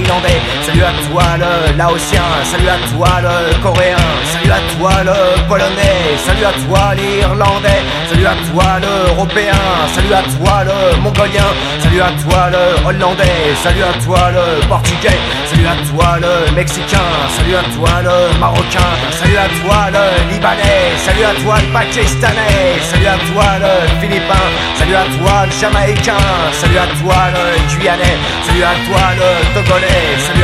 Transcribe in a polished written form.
Thaïlandais, salut à toi le Laotien, salut à toi le Coréen, salut à toi le Polonais, salut à toi l'Irlandais, salut à toi l'Européen, salut à toi le Mongolien, salut à toi le Hollandais, salut à toi le Portugais, salut à toi le Mexicain, salut à toi le Marocain, salut à toi le Libanais, salut à toi le Pakistanais, salut à toi le Philippin, salut à toi le Jamaïcain, salut à toi le Guyanais, salut à toi le Togolais, salut